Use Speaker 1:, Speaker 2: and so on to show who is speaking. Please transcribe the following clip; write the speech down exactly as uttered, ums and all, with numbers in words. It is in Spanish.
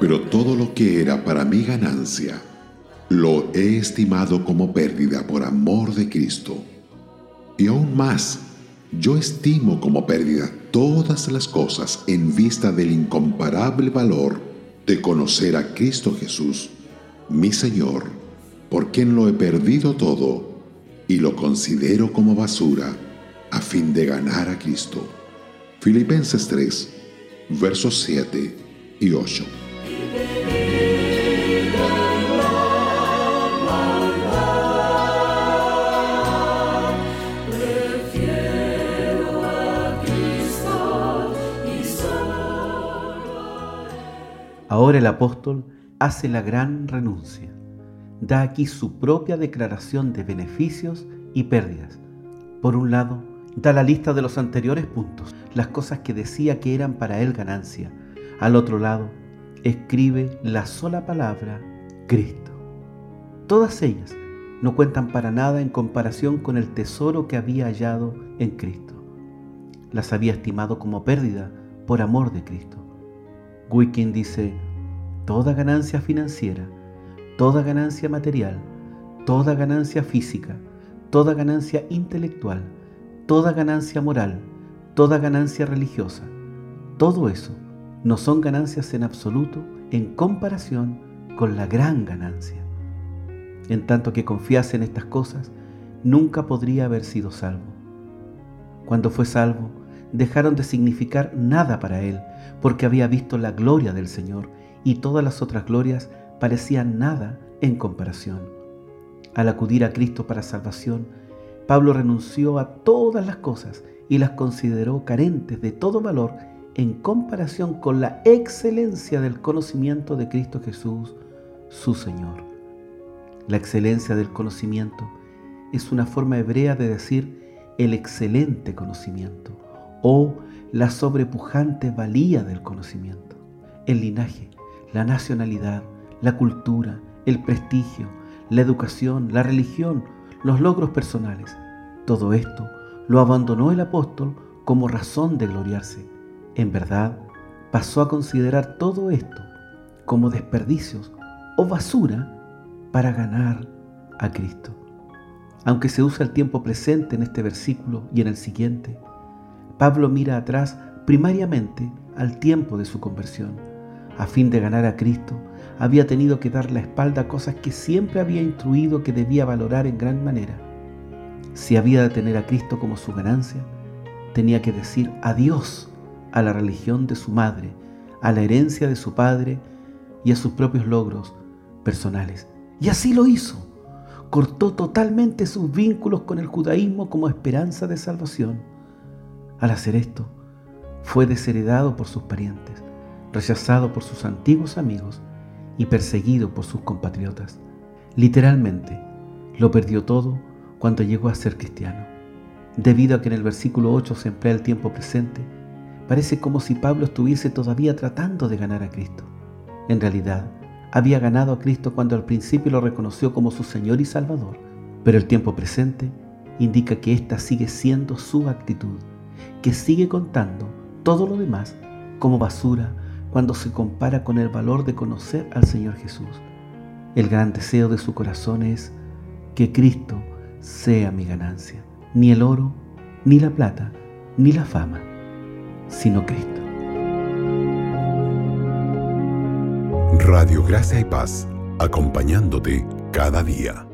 Speaker 1: Pero todo lo que era para mi ganancia, lo he estimado como pérdida por amor de Cristo. Y aún más, yo estimo como pérdida todas las cosas en vista del incomparable valor de conocer a Cristo Jesús, mi Señor, por quien lo he perdido todo y lo considero como basura a fin de ganar a Cristo. Filipenses tres, versos siete y ocho.
Speaker 2: Ahora el apóstol hace la gran renuncia. Da aquí su propia declaración de beneficios y pérdidas. Por un lado, da la lista de los anteriores puntos, las cosas que decía que eran para él ganancia. Al otro lado, escribe la sola palabra Cristo. Todas ellas no cuentan para nada en comparación con el tesoro que había hallado en Cristo. Las había estimado como pérdida por amor de Cristo. Wicking dice: toda ganancia financiera, toda ganancia material, toda ganancia física, toda ganancia intelectual, toda ganancia moral, toda ganancia religiosa, todo eso no son ganancias en absoluto en comparación con la gran ganancia. En tanto que confiase en estas cosas, nunca podría haber sido salvo. Cuando fue salvo, dejaron de significar nada para él, porque había visto la gloria del Señor y todas las otras glorias parecían nada en comparación. Al acudir a Cristo para salvación, Pablo renunció a todas las cosas y las consideró carentes de todo valor en comparación con la excelencia del conocimiento de Cristo Jesús, su Señor. La excelencia del conocimiento es una forma hebrea de decir el excelente conocimiento o la sobrepujante valía del conocimiento. El linaje, la nacionalidad, la cultura, el prestigio, la educación, la religión, los logros personales, todo esto lo abandonó el apóstol como razón de gloriarse. En verdad, pasó a considerar todo esto como desperdicios o basura para ganar a Cristo. Aunque se usa el tiempo presente en este versículo y en el siguiente, Pablo mira atrás primariamente al tiempo de su conversión. A fin de ganar a Cristo, había tenido que dar la espalda a cosas que siempre había instruido que debía valorar en gran manera. Si había de tener a Cristo como su ganancia, tenía que decir adiós a la religión de su madre, a la herencia de su padre y a sus propios logros personales. Y así lo hizo. Cortó totalmente sus vínculos con el judaísmo como esperanza de salvación. Al hacer esto, fue desheredado por sus parientes, rechazado por sus antiguos amigos y perseguido por sus compatriotas. Literalmente, lo perdió todo cuando llegó a ser cristiano. Debido a que en el versículo ocho se emplea el tiempo presente, parece como si Pablo estuviese todavía tratando de ganar a Cristo. En realidad, había ganado a Cristo cuando al principio lo reconoció como su Señor y Salvador, pero el tiempo presente indica que esta sigue siendo su actitud, que sigue contando todo lo demás como basura cuando se compara con el valor de conocer al Señor Jesús. El gran deseo de su corazón es que Cristo sea mi ganancia, ni el oro, ni la plata, ni la fama, sino Cristo.
Speaker 1: Radio Gracia y Paz, acompañándote cada día.